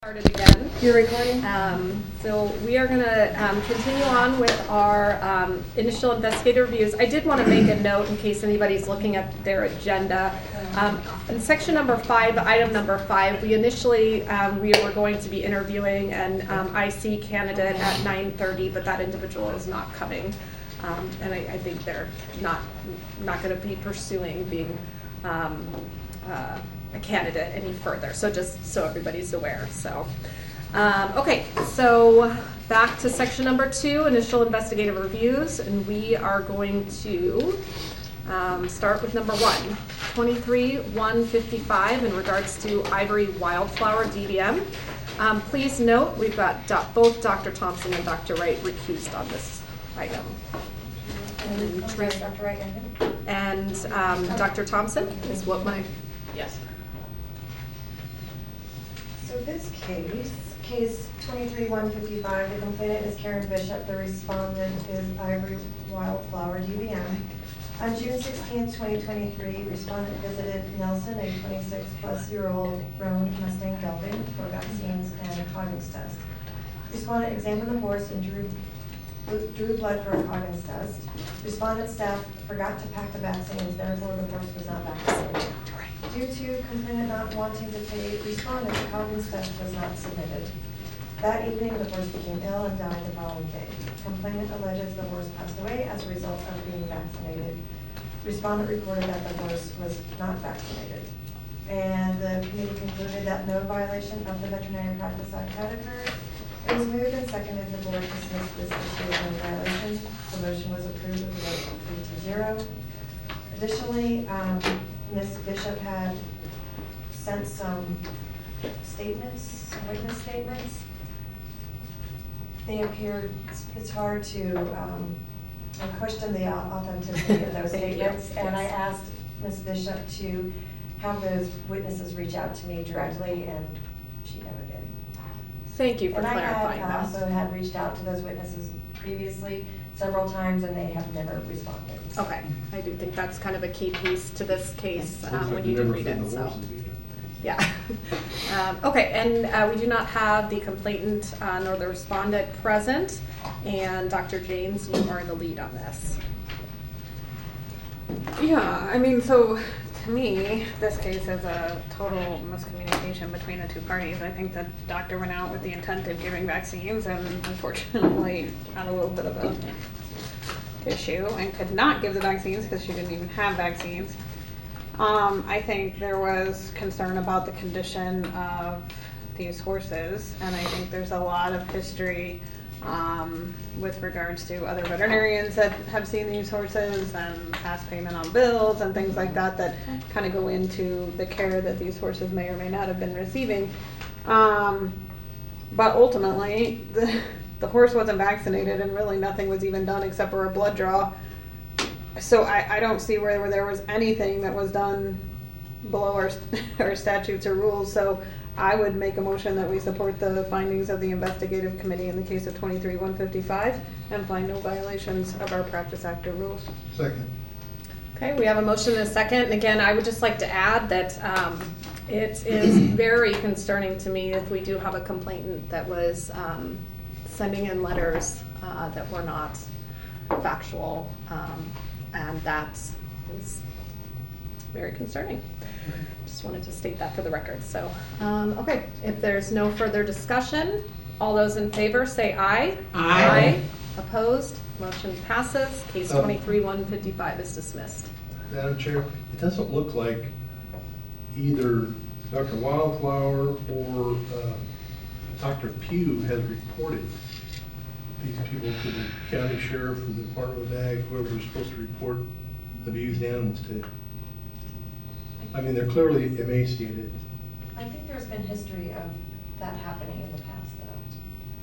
Started again. You're recording? So we are going to continue on with our initial investigative reviews. I did want to make a note in case anybody's looking at their agenda. In section number 5, item number 5, we initially we were going to be interviewing an IC candidate at 9:30, but that individual is not coming, and I think they're not going to be pursuing being a candidate any further, so just so everybody's aware. So okay, so back to section number 2, initial investigative reviews, and we are going to start with number 1, 23-155 in regards to Ivory Wildflower DBM. Please note we've got both Dr. Thompson and Dr. Wright recused on this item. And Dr. Wright And Dr. Thompson is what my, yes. So this case 23-155, the complainant is Karen Bishop, the respondent is Ivory Wildflower DBM. On June 16, 2023, respondent visited Nelson, a 26-plus-year-old grown Mustang gelding, for vaccines and a Coggins test. Respondent examined the horse and drew blood for a Coggins test. Respondent staff forgot to pack the vaccines, therefore the horse was not vaccinated. Due to complainant not wanting to pay respondent, the Coggins test was not submitted. That evening, the horse became ill and died the following day. Complainant alleges the horse passed away as a result of being vaccinated. Respondent reported that the horse was not vaccinated. And the committee concluded that no violation of the Veterinary Practice Act had occurred. It was moved and seconded the board dismissed this issue as no violation. The motion was approved with a vote of 3-0. Additionally, Ms. Bishop had sent some statements, witness statements. They appeared, it's hard to question the authenticity of those statements. And I asked Ms. Bishop to have those witnesses reach out to me directly, and she never did. Thank you for clarifying that. that. I also had reached out to those witnesses previously several times, and they have never responded. So. Okay, I do think that's kind of a key piece to this case when you do read it. So, yeah. Okay, and we do not have the complainant nor the respondent present, and Dr. James, you are the lead on this. Yeah, I mean, so to me, this case is a total miscommunication between the two parties. I think the doctor went out with the intent of giving vaccines and unfortunately had a little bit of a issue and could not give the vaccines because she didn't even have vaccines. I think there was concern about the condition of these horses, and I think there's a lot of history with regards to other veterinarians that have seen these horses and past payment on bills and things like that that kind of go into the care that these horses may or may not have been receiving. But ultimately, the horse wasn't vaccinated and really nothing was even done except for a blood draw. So I don't see where there was anything that was done below our statutes or rules. So I would make a motion that we support the findings of the investigative committee in the case of 23-155 and find no violations of our Practice Act or rules. Second. Okay, we have a motion and a second. And again, I would just like to add that it is very concerning to me if we do have a complainant that was sending in letters that were not factual, and that is very concerning. Just wanted to state that for the record. So, okay, if there's no further discussion, all those in favor say aye. Aye. Opposed? Motion passes. Case 23-155 is dismissed. Madam Chair, it doesn't look like either Dr. Wildflower or Dr. Pugh has reported these people to the county sheriff or the Department of Ag, whoever is supposed to report abused animals to. I mean, they're clearly emaciated. I think there's been history of that happening in the past, though.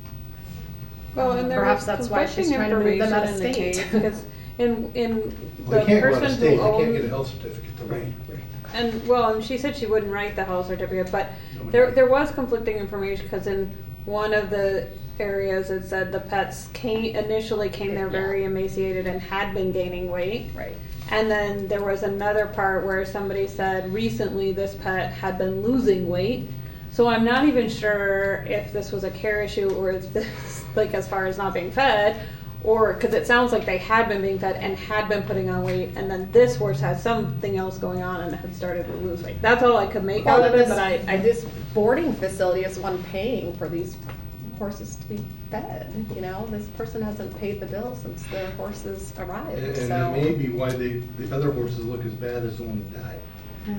Well, and there perhaps was that's why she's trying to move them out of state. Because in Well, the they can't go out of person state. who They can't get a owned, health certificate to wait. and she said she wouldn't write the health certificate, but there was conflicting information because in one of the areas it said the pets initially came there very emaciated and had been gaining weight. Right. And then there was another part where somebody said recently this pet had been losing weight. So I'm not even sure if this was a care issue or if this, like as far as not being fed, or, because it sounds like they had been being fed and had been putting on weight, and then this horse had something else going on and had started to lose weight. That's all I could make out of it, but This boarding facility is the one paying for these horses to be fed, you know? This person hasn't paid the bill since their horses arrived, And so. that may be why the other horses look as bad as the one that died. Yeah.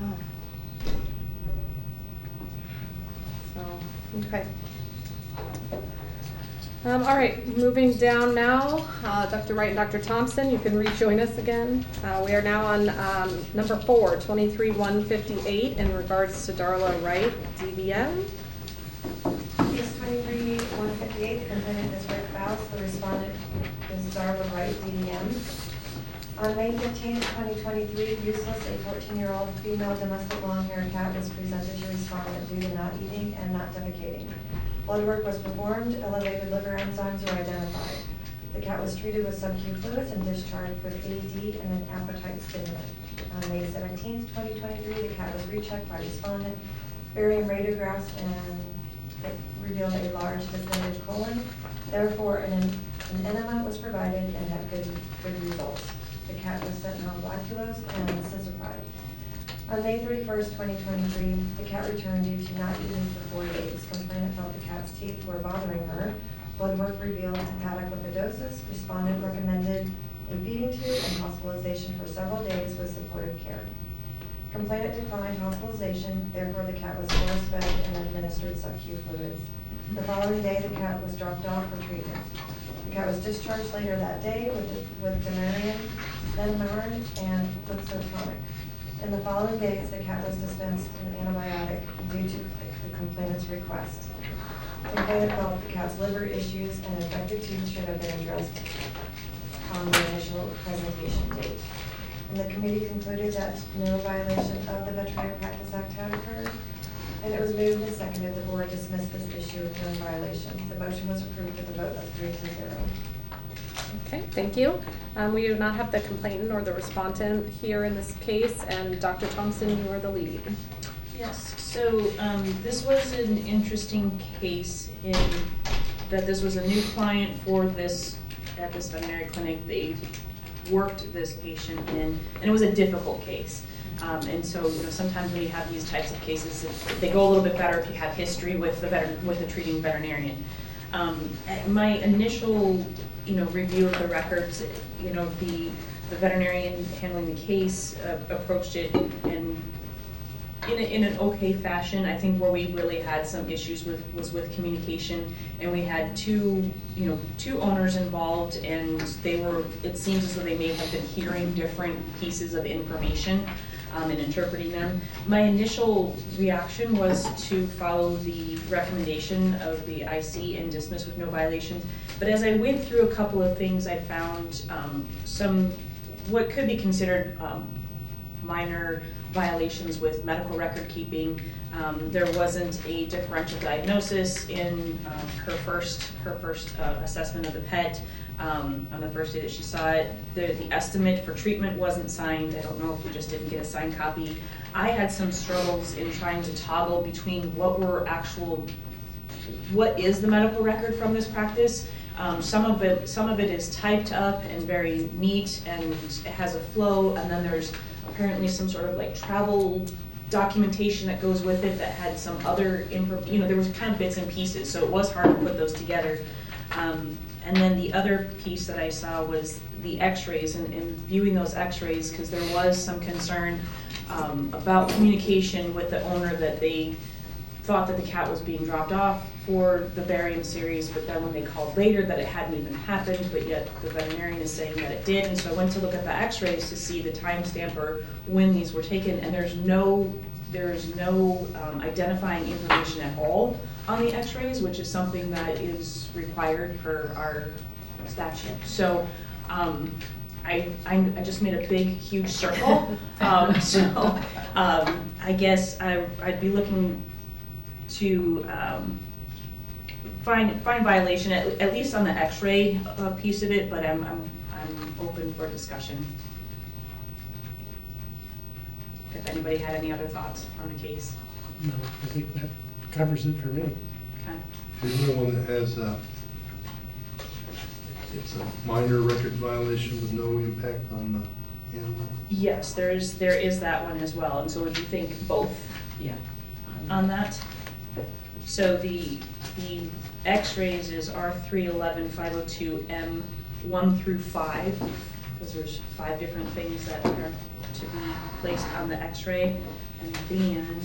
So, okay. All right, moving down now, Dr. Wright and Dr. Thompson, you can rejoin us again. We are now on number 4, 23-158, in regards to Darla Wright, DVM. Case 23-158, the complainant is Rick Faust, the respondent is Darla Wright, DVM. On May 15, 2023, Useless, a 14-year-old female domestic long-haired cat, was presented to respondent due to not eating and not defecating. Blood work was performed, elevated liver enzymes were identified. The cat was treated with sub-Q fluids and discharged with AD and an appetite stimulant. On May 17, 2023, the cat was rechecked by respondent, barium radiographs, and it revealed a large distended colon. Therefore, an enema was provided and had good results. The cat was sent home lactulose and cisapride. On May 31st, 2023, the cat returned due to not eating for 4 days. Complainant felt the cat's teeth were bothering her. Blood work revealed hepatic lipidosis. Respondent recommended a feeding tube and hospitalization for several days with supportive care. Complainant declined hospitalization, therefore the cat was force-fed and administered sub-Q fluids. The following day, the cat was dropped off for treatment. The cat was discharged later that day with Demarian, Denmarn, and Lixotonic. In the following days, the cat was dispensed an antibiotic due to the complainant's request. Complainant felt the cat's liver issues and infected teeth should have been addressed on the initial presentation date. And the committee concluded that no violation of the Veterinary Practice Act had occurred, and it was moved and seconded the board dismissed this issue with no violation. The motion was approved with a vote of 3-0. Okay, thank you. We do not have the complainant or the respondent here in this case, and Dr. Thompson, you are the lead. Yes, so this was an interesting case in that this was a new client for this, at this veterinary clinic. They worked this patient in, and it was a difficult case. And so, you know, sometimes when you have these types of cases, they go a little bit better if you have history with the treating veterinarian. My initial, you know, review of the records, you know, the veterinarian handling the case approached it in an okay fashion. I think where we really had some issues was with communication, and we had two owners involved, and it seems as though they may have been hearing different pieces of information and interpreting them. My initial reaction was to follow the recommendation of the IC and dismiss with no violations. But as I went through a couple of things, I found some what could be considered minor violations with medical record keeping. There wasn't a differential diagnosis in her first assessment of the pet on the first day that she saw it. The estimate for treatment wasn't signed. I don't know if we just didn't get a signed copy. I had some struggles in trying to toggle between what is the medical record from this practice. Some of it is typed up and very neat, and it has a flow, and then there's apparently some sort of like travel documentation that goes with it that had some other there was kind of bits and pieces, so it was hard to put those together. And then the other piece that I saw was the x-rays, and viewing those x-rays, because there was some concern about communication with the owner, that they thought that the cat was being dropped off for the barium series, but then when they called later that it hadn't even happened, but yet the veterinarian is saying that it did. And so I went to look at the x-rays to see the timestamp or when these were taken, and there's no identifying information at all on the x-rays, which is something that is required per our statute. So I just made a big, huge circle. I guess I'd be looking to find violation at least on the x-ray piece of it, but I'm open for discussion. If anybody had any other thoughts on the case. No, I think that Covers it for me. Okay. Isn't there one that has, it's a minor record violation with no impact on the animal? Yes, there is that one as well, and so would you think both Yeah. on that? So the X-rays is R311-502M 1 through 5, because there's 5 different things that are to be placed on the X-ray, and then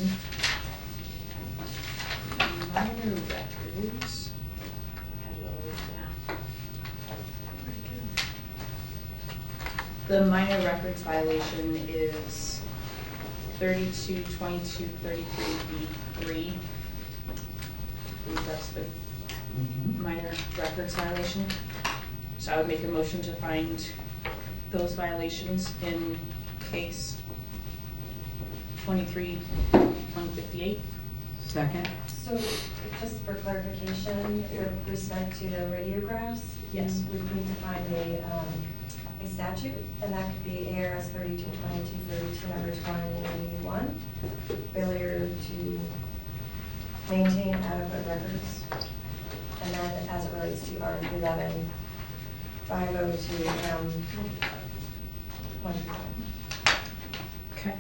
minor records. Had it all written down. The minor records violation is 322233B3. I believe that's the minor records violation. So I would make a motion to find those violations in case 23-158. Second? So just for clarification, with respect to the radiographs, Yes. we would need to find a statute, and that could be ARS 322232, number 21, failure to maintain adequate records. And then as it relates to R11-502M 1 through 5. Okay.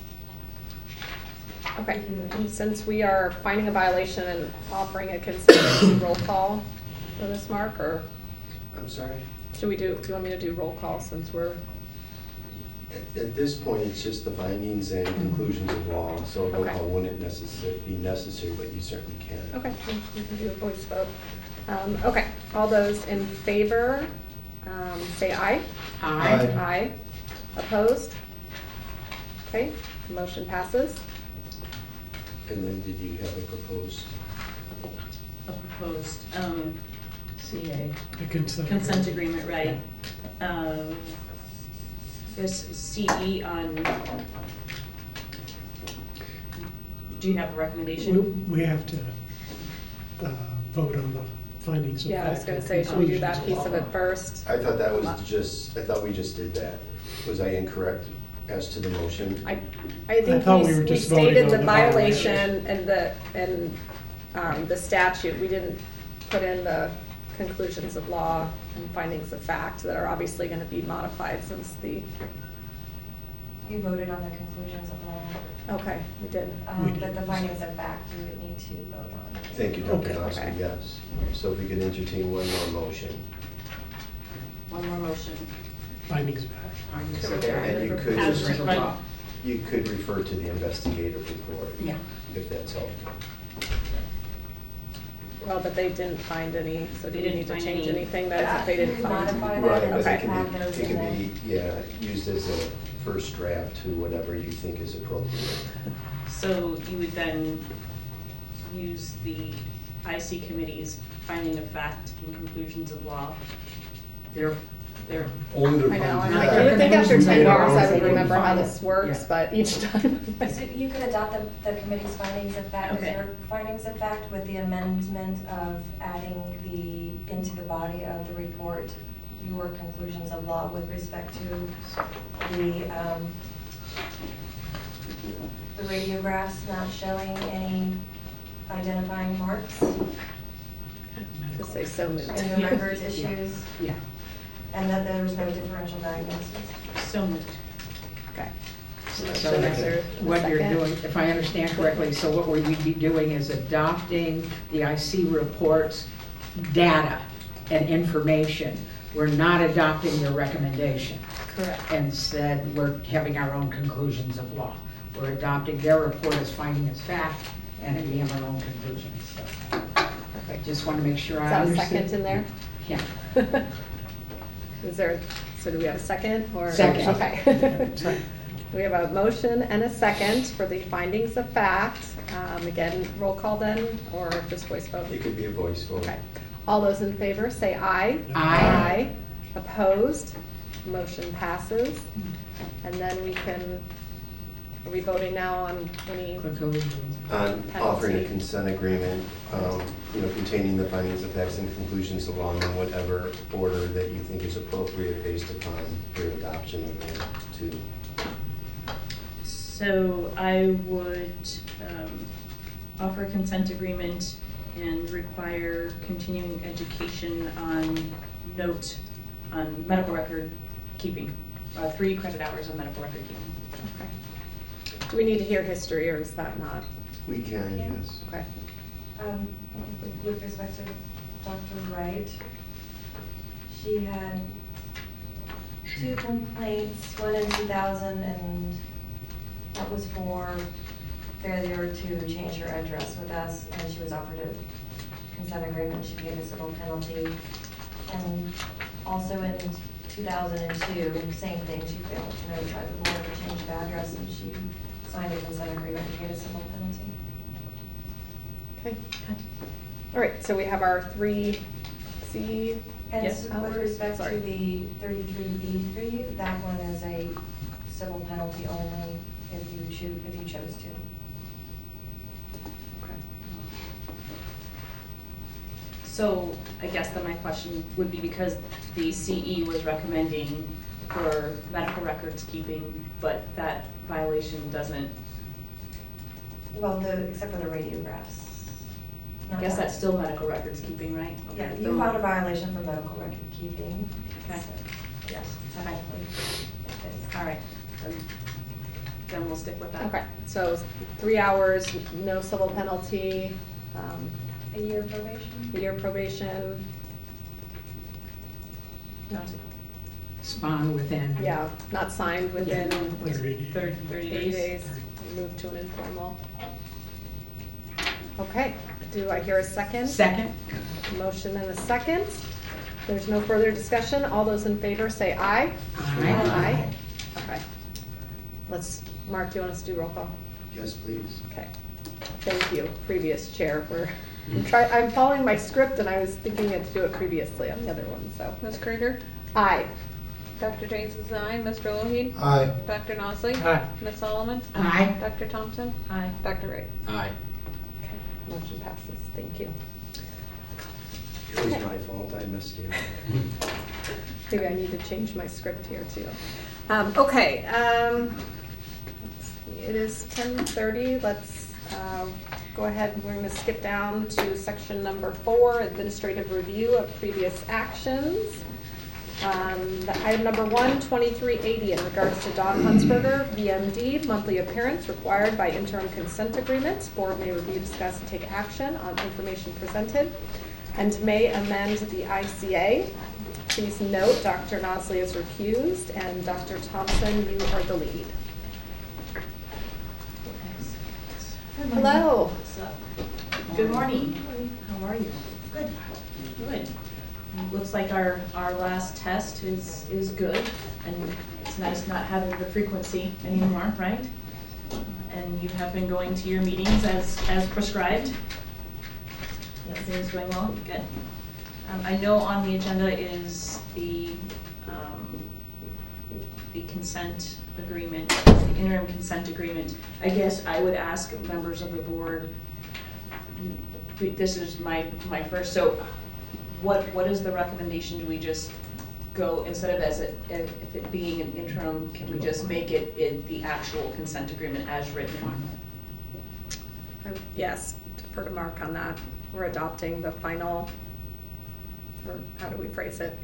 Okay, and since we are finding a violation and offering a consent, roll call for this, Mark, or I'm sorry? do you want me to do roll call since we're, At this point, it's just the findings and conclusions of law, so roll Okay. call wouldn't be necessary, but you certainly can. okay, we can do a voice vote. Okay, all those in favor, say aye. Aye. Aye. Opposed? Okay, motion passes. And then did you have a proposed? A proposed CA. The consent. consent agreement, right? This CE on, do you have a recommendation? We have to vote on the findings of fact. Yeah, I was gonna and say, should we do that conclusions piece of it first? I thought that was I thought we just did that. Was I incorrect as to the motion? I think thought we were we just voting stated on the the violation and the statute. We didn't put in the conclusions of law and findings of fact that are obviously gonna be modified since the, You voted on the conclusions of law, okay, we did. We did. but the findings of fact you would need to vote on. Thank you, Dr. Okay. Dawson, Okay. yes. So if we could entertain one more motion. One more motion. Findings of fact. And you could, As As written. you could refer to the investigative report. Yeah. If that's helpful. Well, but they didn't find any, so do They we didn't need to find change any. anything that if they didn't find? Modify that Right, and but Okay. it have can those be, it in can there. be, yeah, used as a first draft to whatever you think is appropriate. So you would then use the IC committee's finding of fact and conclusions of law. They're, Only their I know, I'm findings. like, Yeah. I would think after 10 years I would Yeah. remember how this works, Yeah. but each time. So you could adopt the committee's findings of fact, Okay. their findings of fact with the amendment of adding into the body of the report, your conclusions of law with respect to the radiographs not showing any identifying marks Just say so moved. in the records issues, yeah. and that there was no differential diagnosis. So moved. Okay. So Motion, is there a what you're second? doing, if I understand correctly, so what we'd be doing is adopting the IC reports data and information. We're not adopting their recommendation. Correct. Instead, we're having our own conclusions of law. We're adopting their report as finding as fact, and we have our own conclusions. So I just want to make sure Is I that a understood. second in there? Yeah. Is there, so do we have a second or? Second. Okay. Sorry. We have a motion and a second for the findings of fact. Again, roll call then, or just voice vote? It could be a voice vote. Okay. All those in favor say aye. Aye. Opposed? Motion passes. And then we can, are we voting now on any? Conclusions. On offering a Penalty. consent agreement, containing the findings of facts and conclusions along in whatever order that you think is appropriate based upon your adoption of the two. So I would offer a consent agreement and require continuing education on medical record keeping, 3 credit hours on medical record keeping. Okay. Do we need to hear history, or is that not? We can, yes. Okay. With respect to Dr. Wright, she had 2 complaints, one in 2000, and that was for failure to change her address with us, and she was offered a consent agreement. She paid a civil penalty. And also in 2002, same thing, she failed to notify the board to change the address, and she signed a consent agreement and paid a civil penalty. Okay. All right, so we have our 3C. And Yes. with respect Sorry. to the 33B3, that one is a civil penalty only if you chose to. Okay. So I guess then my question would be, because the CE was recommending for medical records keeping, but that violation doesn't, Well, except for the radiographs. I guess that's still medical records keeping, right? Yeah, Okay. you filed a violation for medical record keeping. Okay. So, Yes, okay. technically, it is. All right, then we'll stick with that. Okay, so 3 hours, no civil penalty, A year probation? a year probation. Spawn within. Yeah, not signed within 30 days. 30 30 days. days, move to an informal. Okay, do I hear a second? Second? Motion and a second. There's no further discussion. All those in favor say aye. Aye. Okay. Mark, do you want us to do roll call? Yes, please. Okay. Thank you, previous chair, for, I'm following my script and I was thinking to do it previously on the other one, so. Ms. Krieger? Aye. Dr. James is aye. Mr. Lougheed? Aye. Dr. Nosley? Aye. Ms. Solomon? Aye. Dr. Thompson? Aye. Dr. Wright? Aye. Okay, motion passes. Thank you. It was my fault, I missed you. Maybe I need to change my script here too. Okay, let's see, it is 10:30. Let's go ahead. We're going to skip down to section number 4, administrative review of previous actions. Item number 1, 2380, in regards to Dawn Huntsberger, VMD, monthly appearance required by interim consent agreement. Board may review, discuss, and take action on information presented, and may amend the ICA. Please note Dr. Nosley is recused, and Dr. Thompson, you are the lead. Hello. What's up? Good morning. How are you? Good. Good. Looks like our last test is good, and it's nice not having the frequency anymore, right? And you have been going to your meetings as prescribed? Everything's going well? Good. I know on the agenda is the consent agreement, the interim consent agreement. I guess I would ask members of the board, this is my first, so what is the recommendation? Do we just go, instead of if it being an interim, can we just make it the actual consent agreement as written? Yes, defer to Mark on that. We're adopting the final, or how do we phrase it?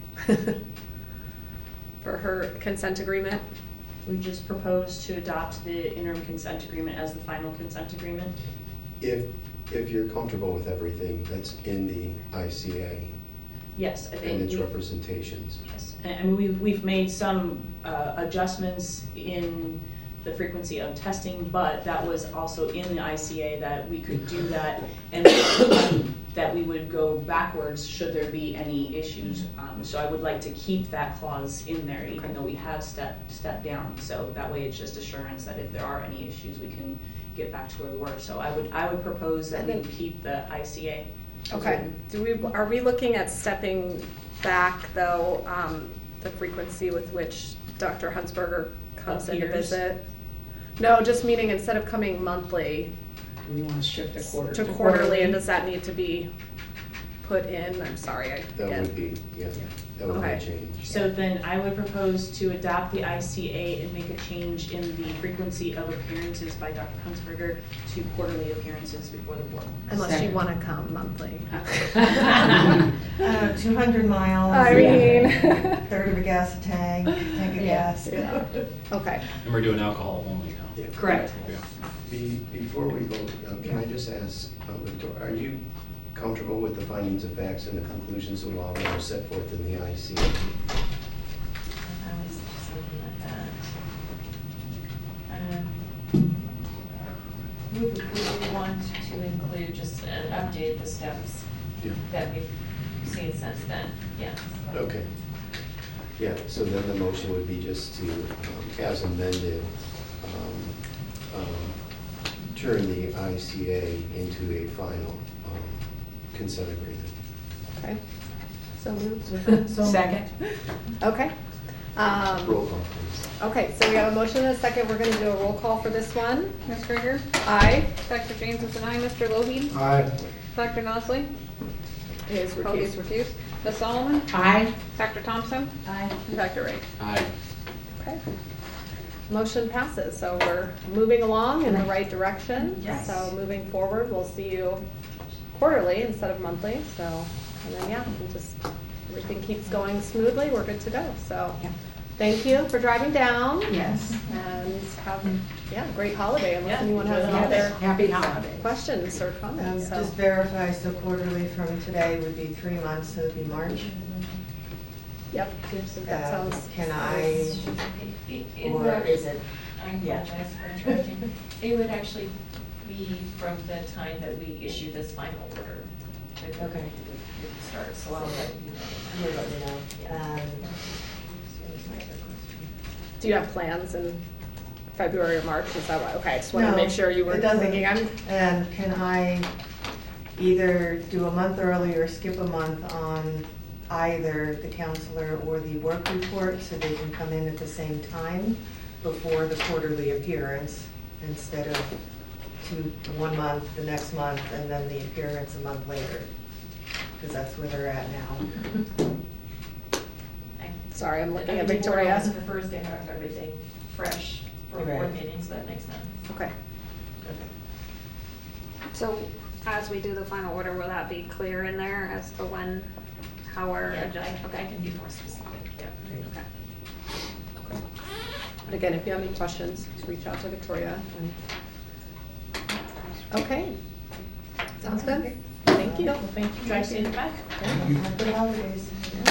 For her consent agreement. We just propose to adopt the interim consent agreement as the final consent agreement? If you're comfortable with everything that's in the ICA Yes, I think. and its representations. Yes, and we've made some adjustments in the frequency of testing, but that was also in the ICA that we could do that, and that we would go backwards should there be any issues. So I would like to keep that clause in there, even though we have stepped down. So that way it's just assurance that if there are any issues, we can get back to where we were. So I would propose that we keep the ICA. Okay. Are we looking at stepping back though, the frequency with which Dr. Huntsberger comes in to Appears? visit? No, just meaning instead of coming monthly We want to shift to quarterly. to quarterly, and does that need to be put in, I'm sorry, That would be, yeah, that would be a Okay. change. So then I would propose to adopt the ICA and make a change in the frequency of appearances by Dr. Huntsberger to quarterly appearances before the board. Unless you Second. want to come monthly. 200 miles. I mean. Third of a gas tank of gas. Yeah. Okay. And we're doing alcohol only now. Yeah. Correct. Yeah. Before we go, can I just ask, Victoria, are you comfortable with the findings of facts and the conclusions of law that are set forth in the ICA? I was just looking at that. Would we want to include just update the steps Yeah. that we've seen since then? Yes. Okay. Yeah, so then the motion would be just to, as amended, turn the ICA into a final consent agreement. Okay. So moved. Second. Okay. Roll call, please. Okay, so we have a motion and a second. We're gonna do a roll call for this one. Ms. Krieger? Aye. Dr. James is an aye. Mr. Lobe? Aye. Dr. Nosley? Is Oh, he's recused. Ms. Solomon? Aye. Dr. Thompson? Aye. And Dr. Ray? Aye. Okay. Motion passes, so we're moving along in the right direction. Yes. So moving forward, we'll see you quarterly instead of monthly, so, and then, yeah, we'll just, everything keeps going smoothly, we're good to go, so. Yeah. Thank you for driving down. Yes. And have, yeah, great holiday, unless Yeah, anyone has enjoy any the other Happy holidays. questions or comments, so. Just verify, so quarterly from today would be 3 months, so it'd be March. Yep, that sounds. Can I, Or is it? I apologize for interrupting. It would actually be from the time that we issue this final order. that Okay. it would start, so I'll let you know. you'll let me know. Yeah. Do you have plans in February or March? Is that why? Okay, I just wanted to No, make sure you were it doesn't. thinking I'm. And can I either do a month early or skip a month on either the counselor or the work report so they can come in at the same time before the quarterly appearance instead of 1 month, the next month, and then the appearance a month later? Because that's where they're at now. Sorry, I'm looking at The board always Victoria. prefers to have everything fresh for Right. board meetings, so that makes sense. Okay. So as we do the final order, will that be clear in there as to when, how we're Yeah, adjusting? I can be more specific, yeah. Okay. But again, if you have any questions, just reach out to Victoria. Okay. Sounds good. Thank you. Well, thank you, drive safe back. Happy holidays.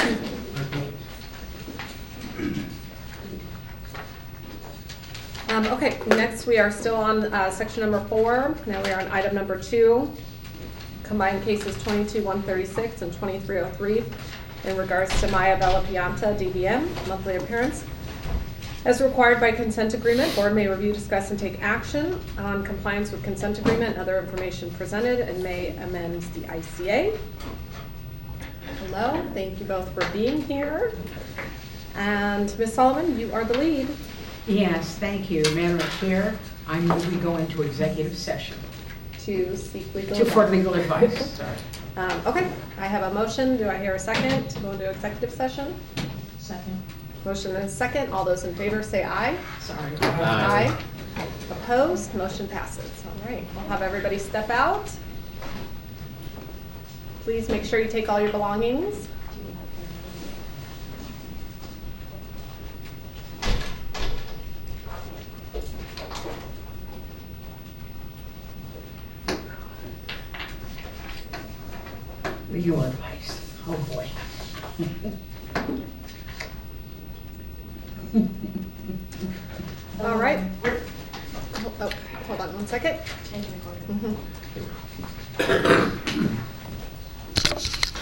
Okay, next we are still on section number 4. Now we are on item number 2. Combined cases 22-136 and 2303 in regards to Maya Bella Pianta, DVM, monthly appearance. As required by consent agreement, board may review, discuss, and take action on compliance with consent agreement and other information presented and may amend the ICA. Hello, thank you both for being here. And Ms. Solomon, you are the lead. Yes, thank you. Madam Chair, I move we go into executive session To seek legal for advice. legal advice. Sorry. Okay, I have a motion. Do I hear a second to go into executive session? Second. Motion and a second. All those in favor say aye. Sorry. Aye. Opposed? Motion passes. All right, we'll have everybody step out. Please make sure you take all your belongings. Legal advice. Oh, boy. All right. Oh, hold on one second. Mhm.